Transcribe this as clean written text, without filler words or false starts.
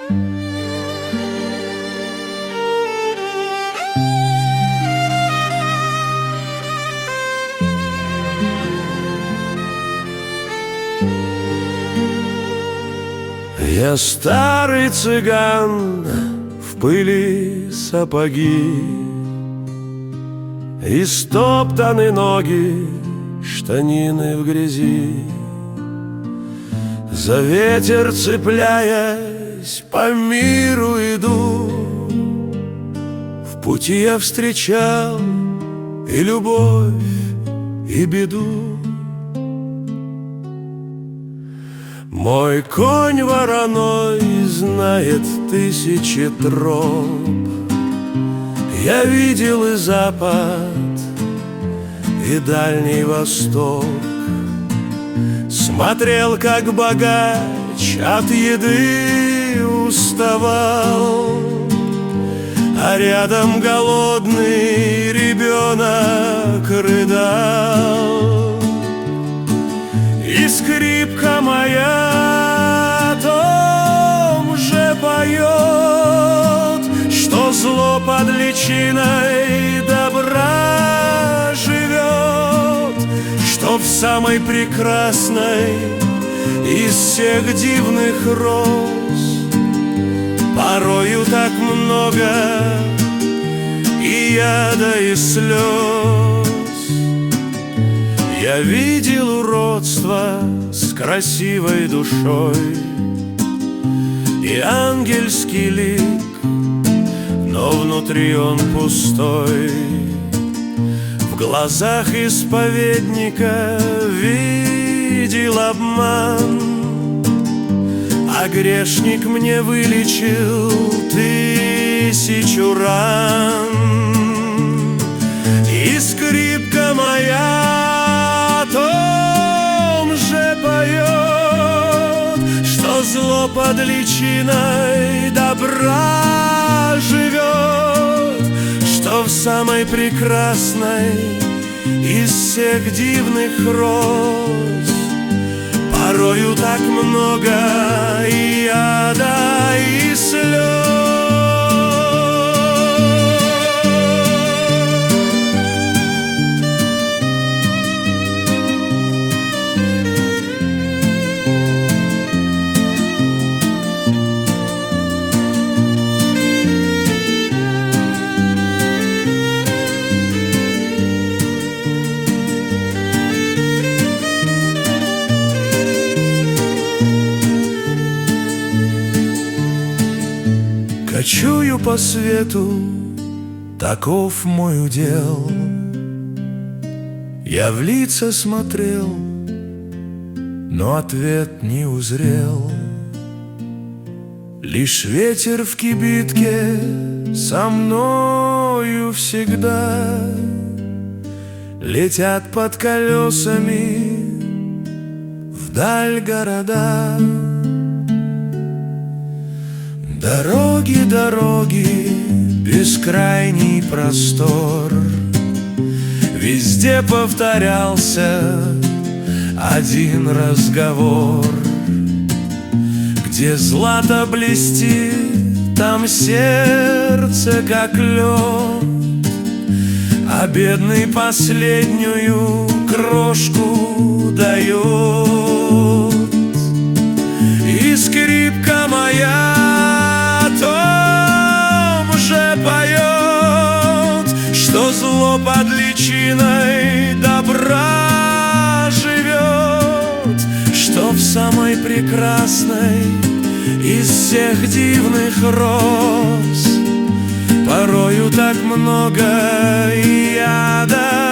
Я старый цыган, в пыли сапоги, и стоптаны ноги, штанины в грязи. За ветер цепляясь, по миру иду. В пути я встречал и любовь, и беду. Мой конь вороной знает тысячи троп. Я видел и запад, и Дальний Восток. Смотрел, как богач от еды уставал, а рядом голодный ребенок рыдал. И скрипка моя о том же поет, что зло под личиной добра живет, что в самой прекрасной из всех дивных роз порою так много и яда, и слез. Я видел уродство с красивой душой и ангельский лик, но внутри он пустой. В глазах исповедника видел обман, а грешник мне вылечил тысячу ран. И скрипка моя о том же поет, что зло под личиной добра живет, что в самой прекрасной из всех дивных роз порою так много и яда, и слез. Кочую по свету, таков мой удел. Я в лица смотрел, но ответ не узрел. Лишь ветер в кибитке со мною всегда. Летят под колесами вдаль города. Дороги, дороги, бескрайний простор. Везде повторялся один разговор. Где злато блестит, там сердце как лед, а бедный последнюю крошку дает. И скрипка моя о том же поет, что зло под личиной добра живет, что в самой прекрасной из всех дивных роз порою так много и яда,